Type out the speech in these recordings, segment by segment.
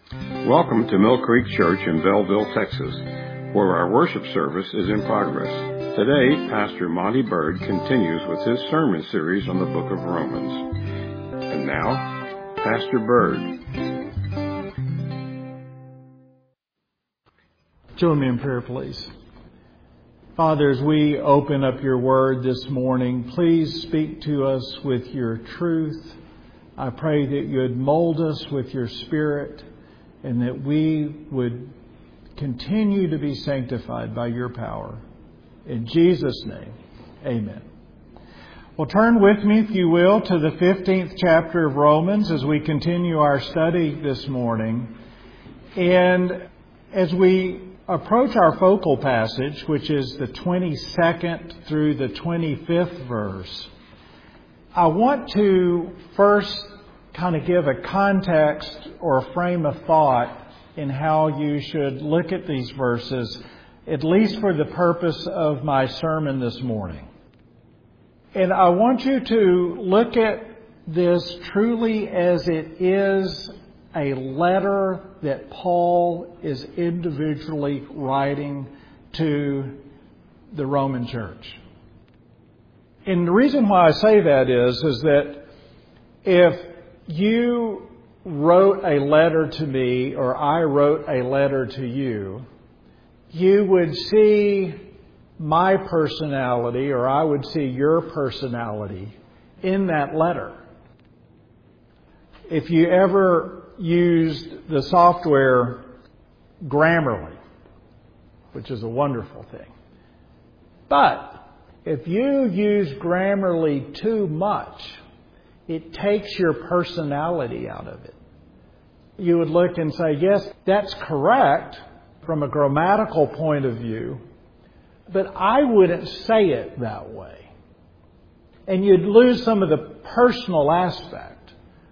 Welcome to Mill Creek Church in Belleville, Texas, where our worship service is in progress. Today, Pastor Monty Bird continues with his sermon series on the book of Romans. And now, Pastor Bird. Join me in prayer, please. Father, as we open up your word this morning, please speak to us with your truth. I pray that you would mold us with your Spirit and that we would continue to be sanctified by your power. In Jesus' name, amen. Well, turn with me, if you will, to the 15th chapter of Romans as we continue our study this morning. And as we approach our focal passage, which is the 22nd through the 25th verse, I want to first kind of give a context or a frame of thought in how you should look at these verses, at least for the purpose of my sermon this morning. And I want you to look at this truly as it is a letter that Paul is individually writing to the Roman church. And the reason why I say that is that if you wrote a letter to me or I wrote a letter to you, you would see my personality or I would see your personality in that letter. If you ever used the software Grammarly, which is a wonderful thing. But if you use Grammarly too much, it takes your personality out of it. You would look and say, yes, that's correct from a grammatical point of view, but I wouldn't say it that way. And you'd lose some of the personal aspect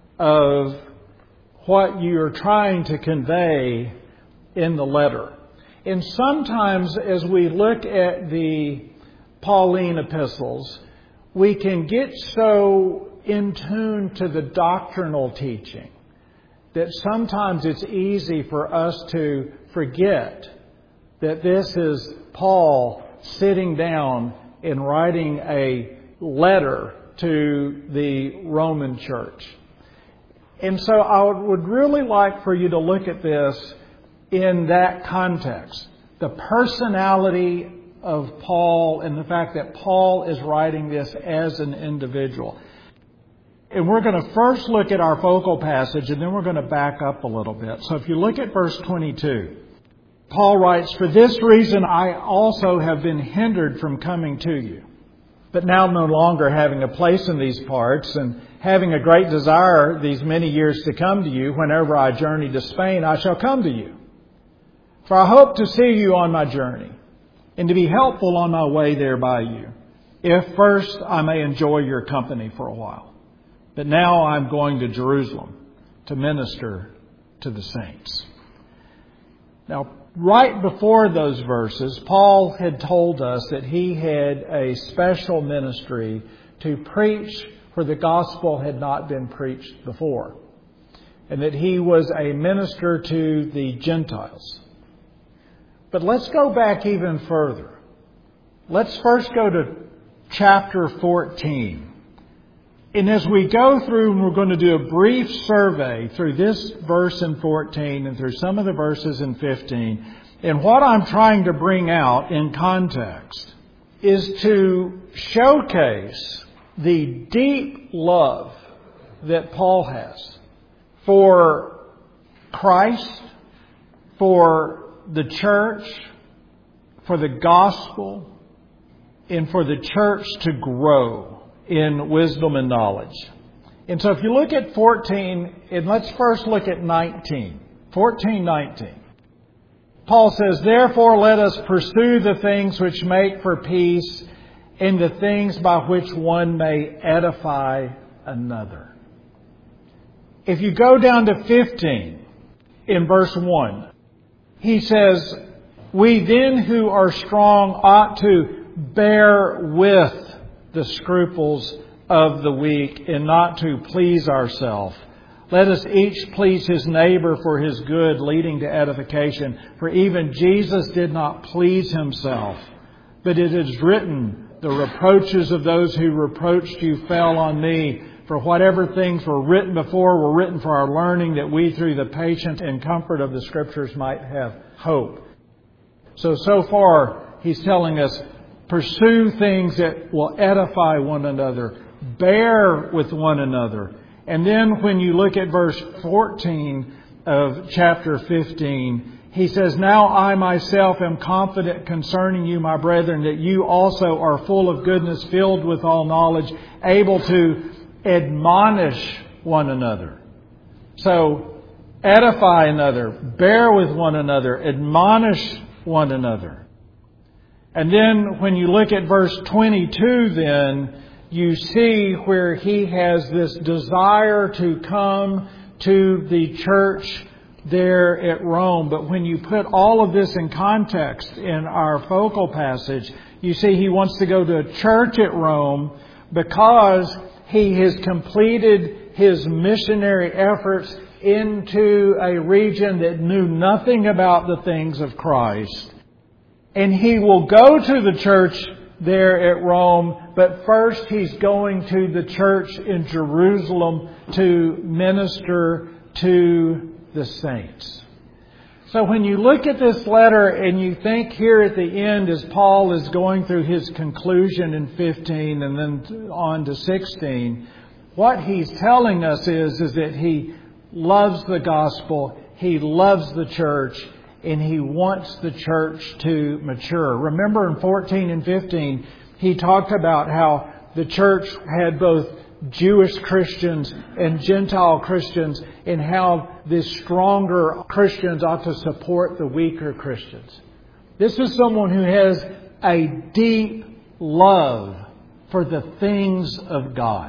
of what you're trying to convey in the letter. And sometimes as we look at the Pauline epistles, we can get so in tune to the doctrinal teaching that sometimes it's easy for us to forget that this is Paul sitting down and writing a letter to the Roman church. And so I would really like for you to look at this in that context. The personality of Paul and the fact that Paul is writing this as an individual. And we're going to first look at our focal passage and then we're going to back up a little bit. So if you look at verse 22, Paul writes, "For this reason I also have been hindered from coming to you. But now no longer having a place in these parts and having a great desire these many years to come to you, whenever I journey to Spain, I shall come to you. For I hope to see you on my journey and to be helpful on my way there by you, if first I may enjoy your company for a while. But now I'm going to Jerusalem to minister to the saints." Now, right before those verses, Paul had told us that he had a special ministry to preach where the gospel had not been preached before, and that he was a minister to the Gentiles. But let's go back even further. Let's first go to chapter 14. And as we go through, we're going to do a brief survey through this verse in 14 and through some of the verses in 15. And what I'm trying to bring out in context is to showcase the deep love that Paul has for Christ, for the church, for the gospel, and for the church to grow in wisdom and knowledge. And so if you look at 14, and let's first look at 19. 14:19. Paul says, "Therefore let us pursue the things which make for peace and the things by which one may edify another." If you go down to 15 in verse 1, he says, "We then who are strong ought to bear with the scruples of the weak and not to please ourselves. Let us each please his neighbor for his good, leading to edification. For even Jesus did not please himself, but it is written, the reproaches of those who reproached you fell on me. For whatever things were written before were written for our learning, that we through the patience and comfort of the Scriptures might have hope. So far, he's telling us, pursue things that will edify one another. Bear with one another. And then when you look at verse 14 of chapter 15, he says, Now I myself am confident concerning you, my brethren, that you also are full of goodness, filled with all knowledge, able to admonish one another. So, edify another, bear with one another, admonish one another. And then when you look at verse 22 then, you see where he has this desire to come to the church there at Rome. But when you put all of this in context in our focal passage, you see he wants to go to a church at Rome because he has completed his missionary efforts into a region that knew nothing about the things of Christ. And he will go to the church there at Rome, but first he's going to the church in Jerusalem to minister to the saints. So when you look at this letter and you think here at the end, as Paul is going through his conclusion in 15 and then on to 16, what he's telling us is that he loves the gospel, he loves the church, and he wants the church to mature. Remember in 14 and 15, he talked about how the church had both Jewish Christians and Gentile Christians, and how the stronger Christians ought to support the weaker Christians. This is someone who has a deep love for the things of God.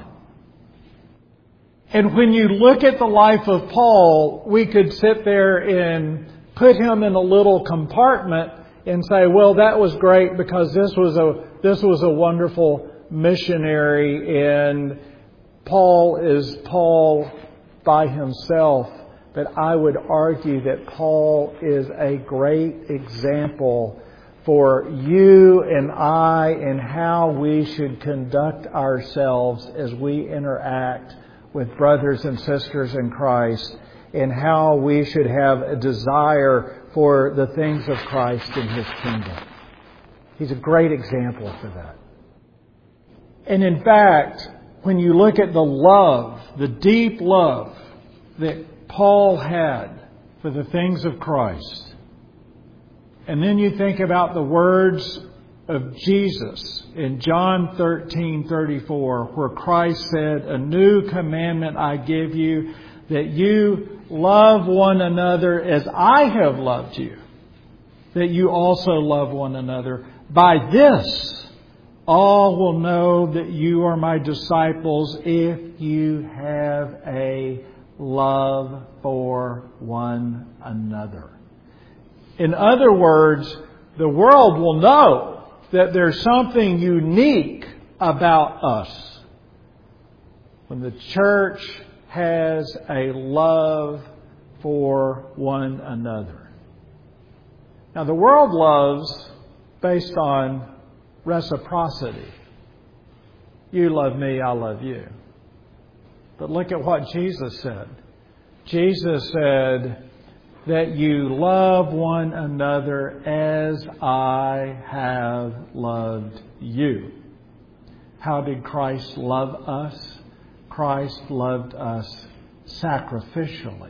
And when you look at the life of Paul, we could sit there and put him in a little compartment and say, well, that was great because this was a wonderful missionary, and Paul is Paul by himself. But I would argue that Paul is a great example for you and I in how we should conduct ourselves as we interact with brothers and sisters in Christ, and how we should have a desire for the things of Christ in His kingdom. He's a great example for that. And in fact, when you look at the love, the deep love that Paul had for the things of Christ, and then you think about the words of Jesus in John 13:34, where Christ said, "A new commandment I give you, that you love one another as I have loved you, that you also love one another. By this, all will know that you are my disciples if you have a love for one another." In other words, the world will know that there's something unique about us when the church has a love for one another. Now, the world loves based on reciprocity. You love me, I love you. But look at what Jesus said. Jesus said that you love one another as I have loved you. How did Christ love us? Christ loved us sacrificially.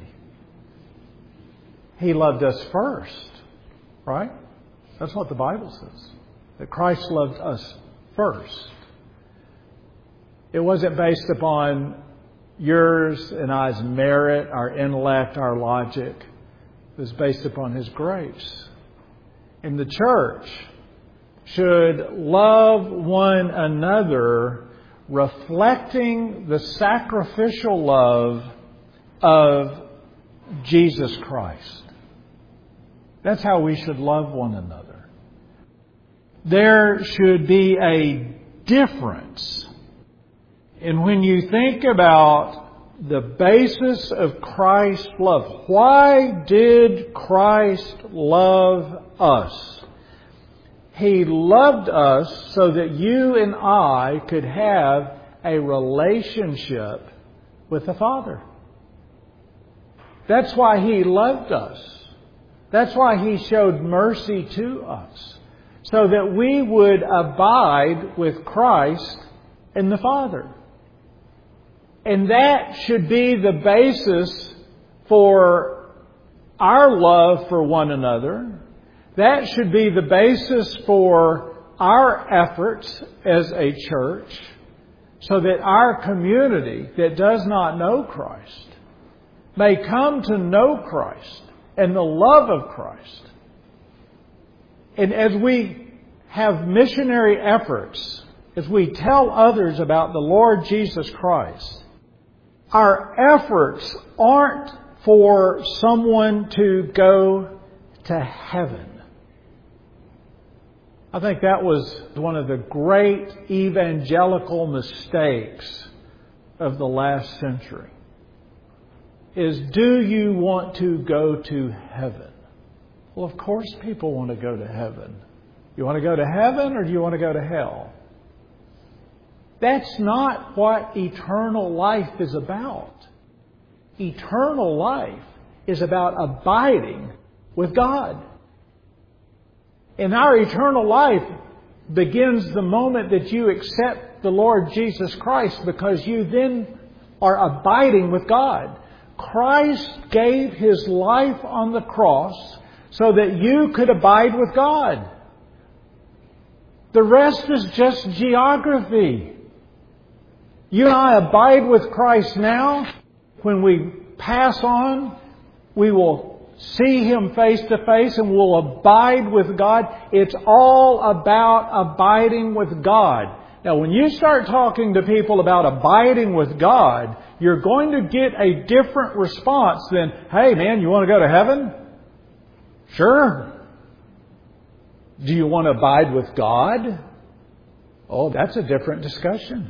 He loved us first, right? That's what the Bible says. That Christ loved us first. It wasn't based upon yours and I's merit, our intellect, our logic. It was based upon His grace. And the church should love one another, reflecting the sacrificial love of Jesus Christ. That's how we should love one another. There should be a difference. And when you think about the basis of Christ's love. Why did Christ love us? He loved us so that you and I could have a relationship with the Father. That's why He loved us. That's why He showed mercy to us. So that we would abide with Christ in the Father. And that should be the basis for our love for one another. That should be the basis for our efforts as a church, so that our community that does not know Christ may come to know Christ and the love of Christ. And as we have missionary efforts, as we tell others about the Lord Jesus Christ, our efforts aren't for someone to go to heaven. I think that was one of the great evangelical mistakes of the last century. Is, do you want to go to heaven? Well, of course people want to go to heaven. You want to go to heaven or do you want to go to hell? That's not what eternal life is about. Eternal life is about abiding with God. And our eternal life begins the moment that you accept the Lord Jesus Christ, because you then are abiding with God. Christ gave His life on the cross so that you could abide with God. The rest is just geography. You and I abide with Christ now. When we pass on, we will see Him face to face and will abide with God. It's all about abiding with God. Now, when you start talking to people about abiding with God, you're going to get a different response than, hey man, you want to go to heaven? Sure. Do you want to abide with God? Oh, that's a different discussion.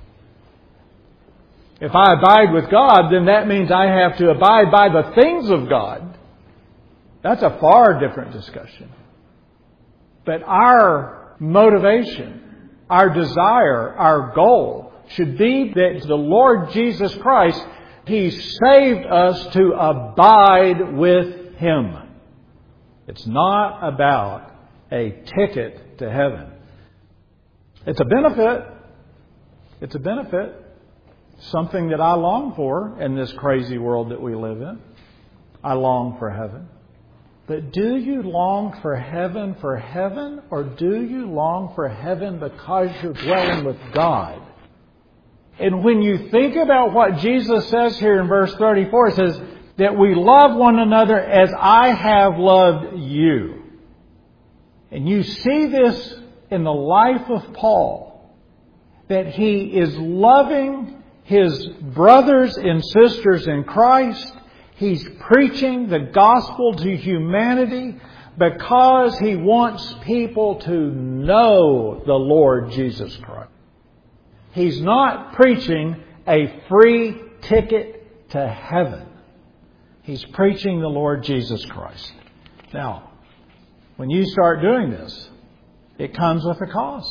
If I abide with God, then that means I have to abide by the things of God. That's a far different discussion. But our motivation, our desire, our goal should be that the Lord Jesus Christ, He saved us to abide with Him. It's not about a ticket to heaven. It's a benefit. It's a benefit. Something that I long for in this crazy world that we live in. I long for heaven. But do you long for heaven, or do you long for heaven because you're dwelling with God? And when you think about what Jesus says here in verse 34, it says that we love one another as I have loved you. And you see this in the life of Paul, that he is loving his brothers and sisters in Christ. He's preaching the gospel to humanity because he wants people to know the Lord Jesus Christ. He's not preaching a free ticket to heaven. He's preaching the Lord Jesus Christ. Now, when you start doing this, it comes with a cost.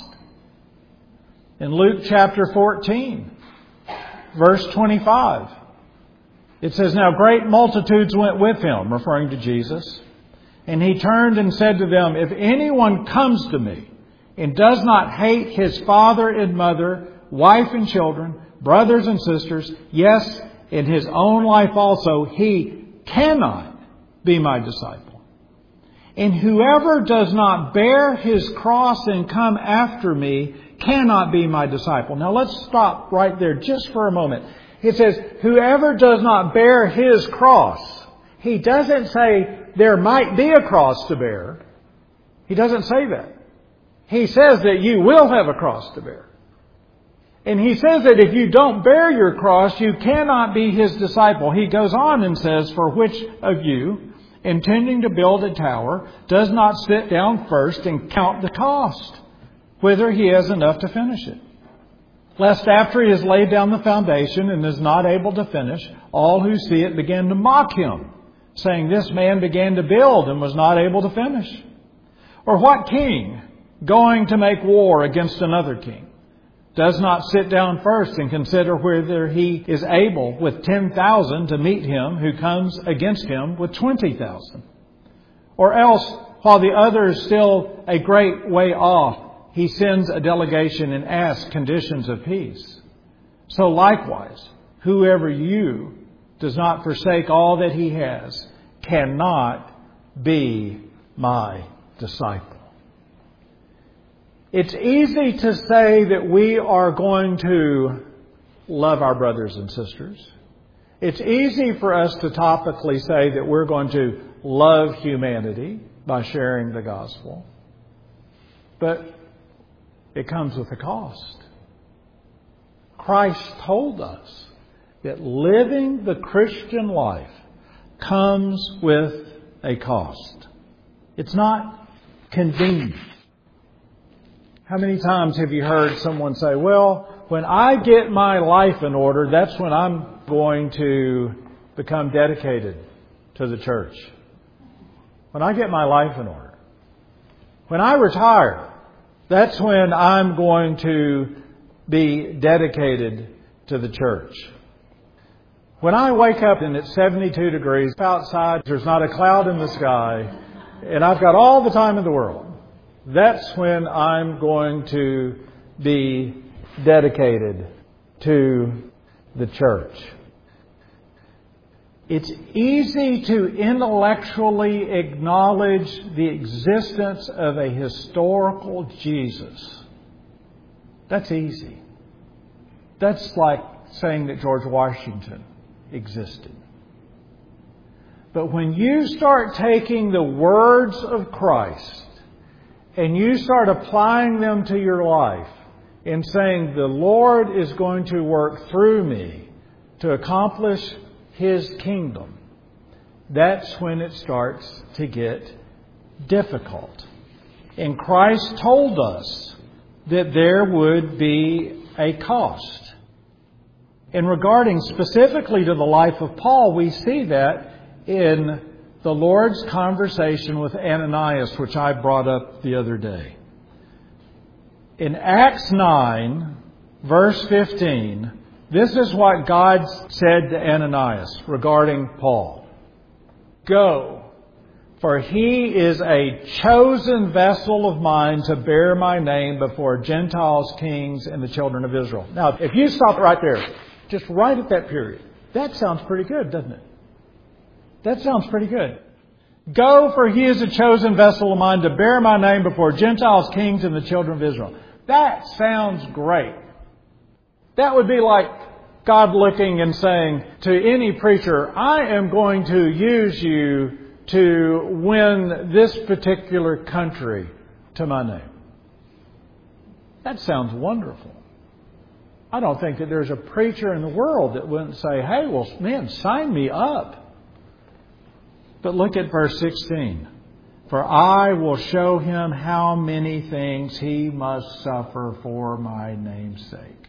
In Luke chapter 14, verse 25, it says, "Now great multitudes went with him," referring to Jesus. "And he turned and said to them, 'If anyone comes to me and does not hate his father and mother, wife and children, brothers and sisters, yes, in his own life also, he cannot be my disciple. And whoever does not bear his cross and come after me cannot be my disciple.'" Now let's stop right there just for a moment. It says, whoever does not bear his cross. He doesn't say there might be a cross to bear. He doesn't say that. He says that you will have a cross to bear. And he says that if you don't bear your cross, you cannot be his disciple. He goes on and says, "For which of you, intending to build a tower, does not sit down first and count the cost, whether he has enough to finish it? lest after he has laid down the foundation and is not able to finish, all who see it begin to mock him, saying, this man began to build and was not able to finish. Or what king, going to make war against another king, does not sit down first and consider whether he is able with 10,000 to meet him who comes against him with 20,000? Or else, while the other is still a great way off, he sends a delegation and asks conditions of peace. So likewise, whoever you does not forsake all that he has cannot be my disciple. It's easy to say that we are going to love our brothers and sisters. It's easy for us to topically say that we're going to love humanity by sharing the gospel. But it comes with a cost. Christ told us that living the Christian life comes with a cost. It's not convenient. How many times have you heard someone say, well, when I get my life in order, that's when I'm going to become dedicated to the church. When I get my life in order. When I retire, that's when I'm going to be dedicated to the church. When I wake up and it's 72 degrees outside, there's not a cloud in the sky, and I've got all the time in the world, that's when I'm going to be dedicated to the church. It's easy to intellectually acknowledge the existence of a historical Jesus. That's easy. That's like saying that George Washington existed. But when you start taking the words of Christ and you start applying them to your life and saying, the Lord is going to work through me to accomplish His kingdom, that's when it starts to get difficult. And Christ told us that there would be a cost. And regarding specifically to the life of Paul, we see that in the Lord's conversation with Ananias, which I brought up the other day. In Acts 9, verse 15, this is what God said to Ananias regarding Paul. Go, for he is a chosen vessel of mine to bear my name before Gentiles, kings, and the children of Israel. Now, if you stop right there, just right at that period, that sounds pretty good, doesn't it? That sounds pretty good. Go, for he is a chosen vessel of mine to bear my name before Gentiles, kings, and the children of Israel. That sounds great. That would be like God looking and saying to any preacher, I am going to use you to win this particular country to my name. That sounds wonderful. I don't think that there's a preacher in the world that wouldn't say, hey, well, man, sign me up. But look at verse 16. For I will show him how many things he must suffer for my name's sake.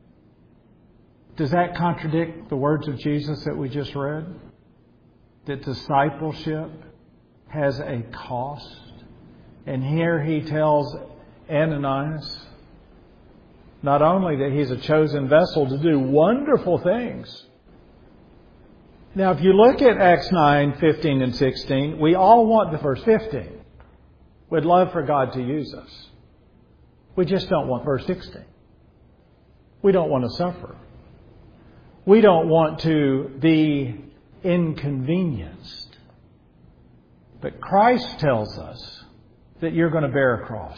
Does that contradict the words of Jesus that we just read? That discipleship has a cost. And here he tells Ananias not only that he's a chosen vessel to do wonderful things. Now, if you look at Acts 9, 15 and 16, we all want the verse 15. We'd love for God to use us. We just don't want verse 16. We don't want to suffer. We don't want to be inconvenienced. But Christ tells us that you're going to bear a cross.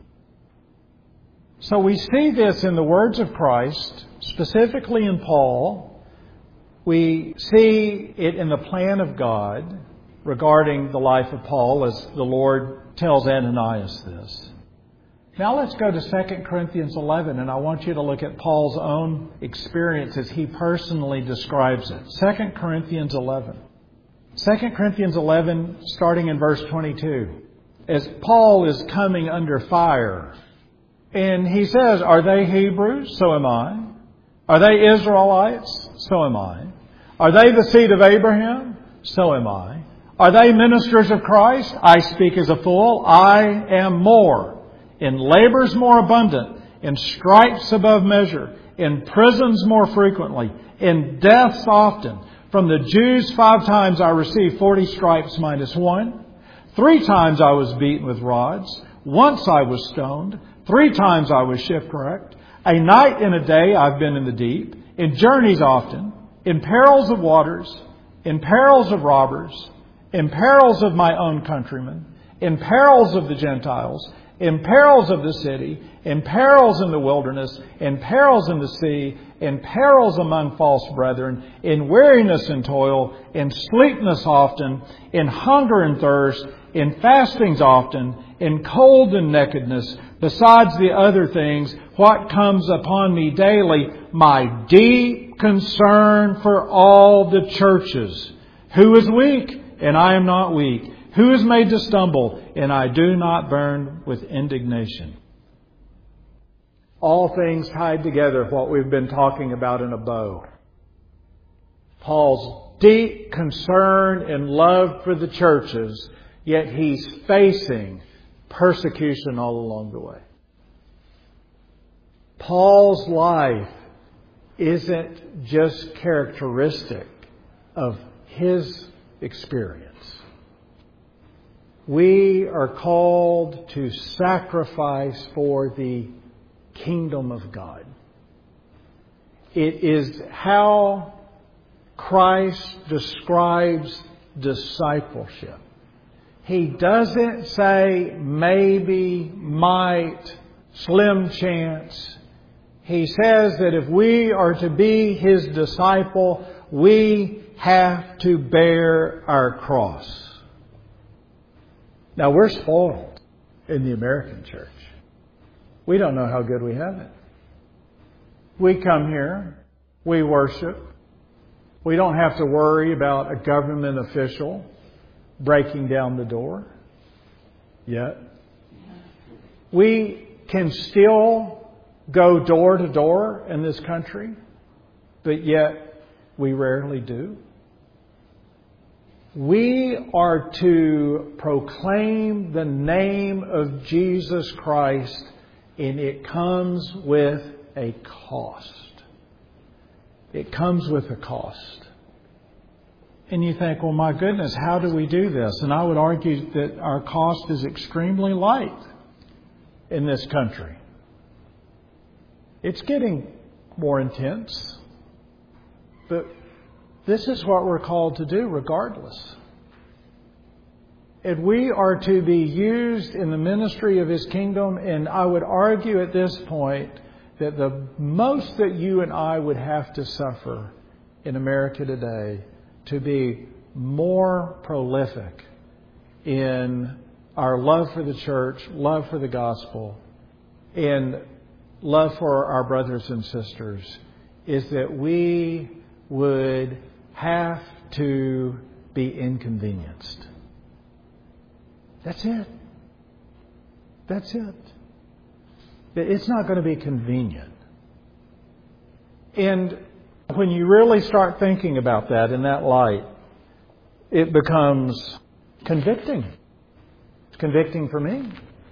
So we see this in the words of Christ, specifically in Paul. We see it in the plan of God regarding the life of Paul as the Lord tells Ananias this. Now let's go to 2 Corinthians 11, and I want you to look at Paul's own experience as he personally describes it. 2 Corinthians 11. 2 Corinthians 11, starting in verse 22. As Paul is coming under fire And he says, are they Hebrews? So am I. Are they Israelites? So am I. Are they the seed of Abraham? So am I. Are they ministers of Christ? I speak as a fool. I am more. In labors more abundant. In stripes above measure. In prisons more frequently. In deaths often. From the Jews 5 times I received 40 stripes minus 1. 3 times I was beaten with rods. Once I was stoned. 3 times I was shipwrecked. A night and a day I've been in the deep. In journeys often. In perils of waters. In perils of robbers. In perils of my own countrymen. In perils of the Gentiles. In perils of the city. In perils in the wilderness. In perils in the sea. In perils among false brethren. In weariness and toil. In sleepiness often. In hunger and thirst. In fastings often. In cold and nakedness. Besides the other things, what comes upon me daily, my deep concern for all the churches. Who is weak, and I am not weak? Who is made to stumble, and I do not burn with indignation? All things tied together, what we've been talking about in a bow. Paul's deep concern and love for the churches, yet he's facing persecution all along the way. Paul's life isn't just characteristic of his experience. We are called to sacrifice for the kingdom of God. It is how Christ describes discipleship. He doesn't say maybe, might, slim chance. He says that if we are to be His disciple, we have to bear our cross. Now, we're spoiled in the American church. We don't know how good we have it. We come here, we worship. We don't have to worry about a government official breaking down the door yet. We can still go door to door in this country, but yet we rarely do. We are to proclaim the name of Jesus Christ, and it comes with a cost. It comes with a cost. And you think, well, my goodness, how do we do this? And I would argue that our cost is extremely light in this country. It's getting more intense. But this is what we're called to do regardless. And we are to be used in the ministry of His kingdom. And I would argue at this point that the most that you and I would have to suffer in America today to be more prolific in our love for the church, love for the gospel, and love for our brothers and sisters is that we would have to be inconvenienced. That's it. That's it. It's not going to be convenient. And when you really start thinking about that in that light, it becomes convicting. It's convicting for me.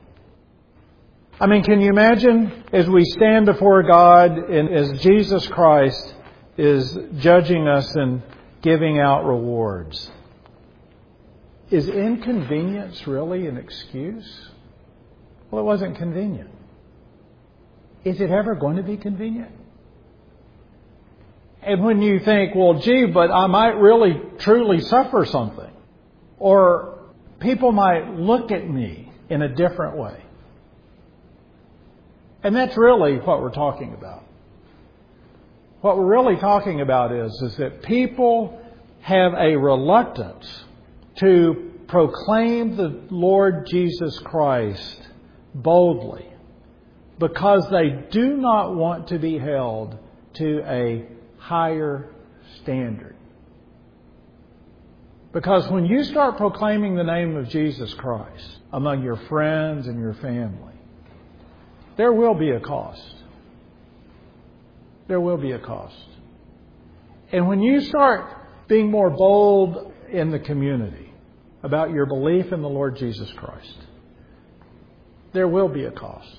I mean, can you imagine as we stand before God and as Jesus Christ is judging us and giving out rewards? Is inconvenience really an excuse? Well, it wasn't convenient. Is it ever going to be convenient? And when you think, well, gee, but I might really truly suffer something, or people might look at me in a different way. And that's really what we're talking about. What we're really talking about is that people have a reluctance to proclaim the Lord Jesus Christ boldly because they do not want to be held to a higher standard. Because when you start proclaiming the name of Jesus Christ among your friends and your family, there will be a cost. There will be a cost. And when you start being more bold in the community about your belief in the Lord Jesus Christ, there will be a cost.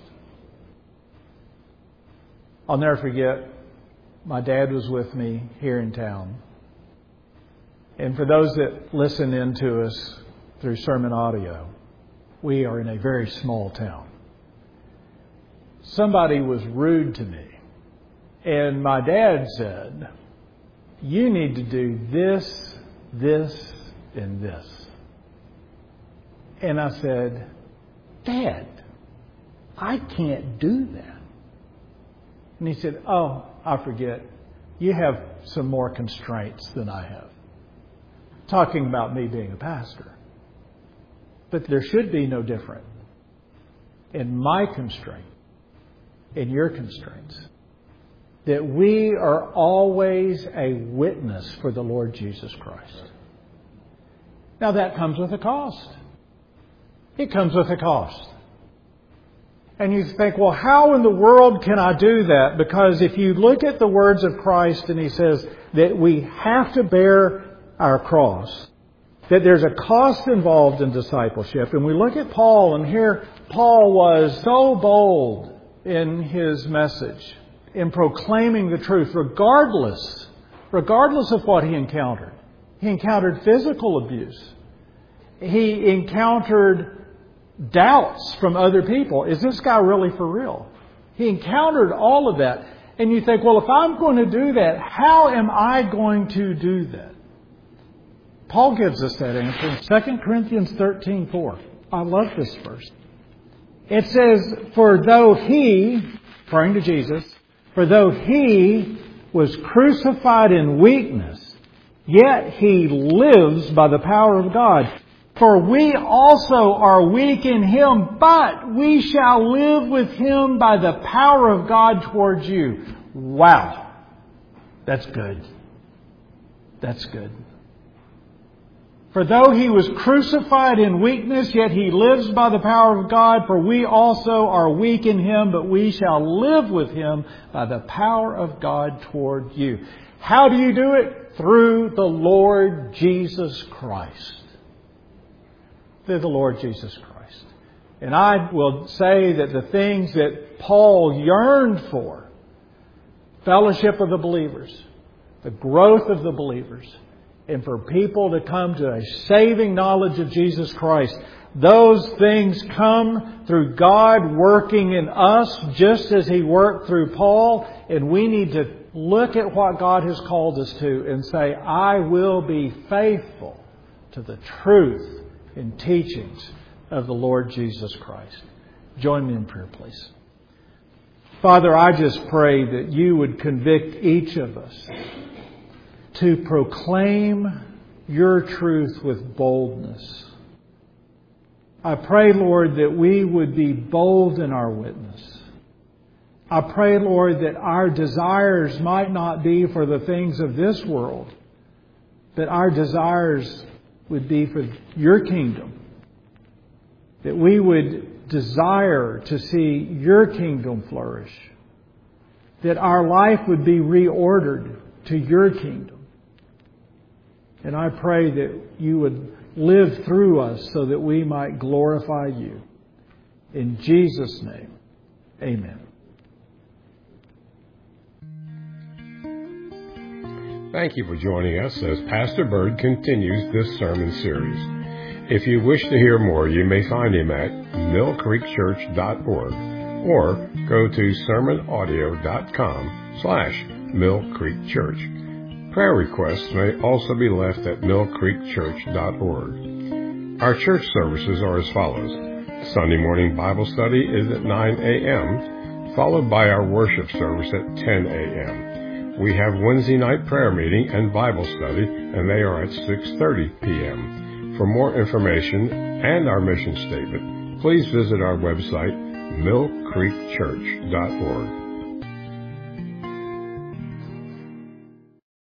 I'll never forget, my dad was with me here in town. And for those that listen in to us through sermon audio, we are in a very small town. Somebody was rude to me. And my dad said, you need to do this, this, and this. And I said, Dad, I can't do that. And he said, oh, I forget. You have some more constraints than I have. Talking about me being a pastor. But there should be no difference in my constraint, in your constraints. That we are always a witness for the Lord Jesus Christ. Now that comes with a cost. It comes with a cost. And you think, well, how in the world can I do that? Because if you look at the words of Christ and He says that we have to bear our cross, that there's a cost involved in discipleship. And we look at Paul, and here Paul was so bold in his message, in proclaiming the truth, regardless of what he encountered. He encountered physical abuse. He encountered doubts from other people. Is this guy really for real? He encountered all of that. And you think, well, if I'm going to do that, how am I going to do that? Paul gives us that answer in 2 Corinthians 13:4. I love this verse. It says, for though He, referring to Jesus, for though He was crucified in weakness, yet He lives by the power of God. For we also are weak in Him, but we shall live with Him by the power of God towards you. Wow. That's good. That's good. For though He was crucified in weakness, yet He lives by the power of God. For we also are weak in Him, but we shall live with Him by the power of God toward you. How do you do it? Through the Lord Jesus Christ. Through the Lord Jesus Christ. And I will say that the things that Paul yearned for, fellowship of the believers, the growth of the believers, and for people to come to a saving knowledge of Jesus Christ, those things come through God working in us just as He worked through Paul. And we need to look at what God has called us to and say, I will be faithful to the truth and teachings of the Lord Jesus Christ. Join me in prayer, please. Father, I just pray that You would convict each of us to proclaim Your truth with boldness. I pray, Lord, that we would be bold in our witness. I pray, Lord, that our desires might not be for the things of this world, but our desires would be for Your kingdom. That we would desire to see Your kingdom flourish. That our life would be reordered to Your kingdom. And I pray that You would live through us so that we might glorify You. In Jesus' name, amen. Thank you for joining us as Pastor Bird continues this sermon series. If you wish to hear more, you may find him at millcreekchurch.org or go to sermonaudio.com/millcreekchurch. Prayer requests may also be left at millcreekchurch.org. Our church services are as follows. Sunday morning Bible study is at 9 a.m., followed by our worship service at 10 a.m. We have Wednesday night prayer meeting and Bible study, and they are at 6:30 p.m. For more information and our mission statement, please visit our website, millcreekchurch.org.